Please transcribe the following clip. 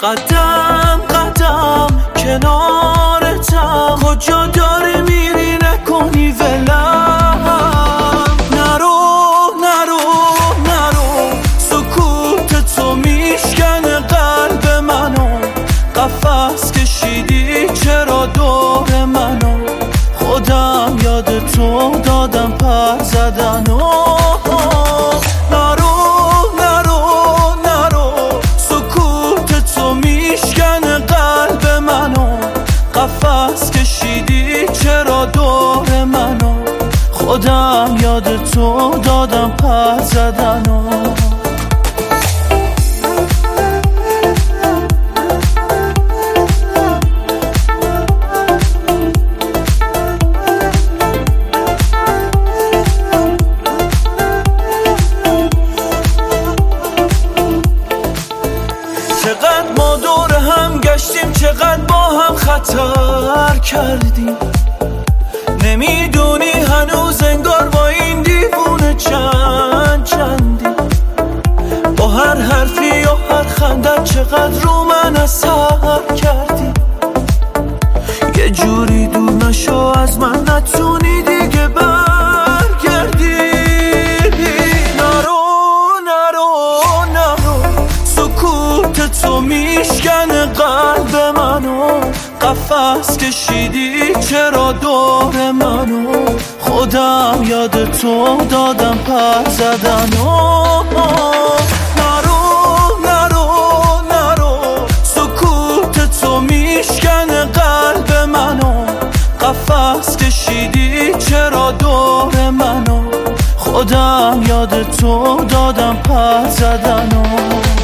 قدم قدم کنارتم، کجا داری میری نکنی ولم. نرو نرو نرو، سکوت تو میشکنه قلب منو، قفس کشیدی چرا دور منو، خودم یاد تو دادم پر زدن و نرو نرو نرو، سکوت تو میشکنه قلب منو، قفس کشیدی چرا دور منو، خودم یاد تو دادم پر زدن و چقدر ما دور هم گشتیم، چقدر با هم خطر کردیم، نمیدونی هنوز انگار با این دیوونه چندی، با هر حرفی و هر خندت چقدر رو من اثر کردی، یه جوری دور نشو از من، نتونی دیگه برگردی. تو میشکنه قلب منو، قفس کشیدی چرا دور منو، خودم یاد تو دادم پر زدن و نرو نرو نرو، سکوت تو میشکنه قلب منو، قفس کشیدی چرا دور منو، خودم یاد تو دادم پر زدن و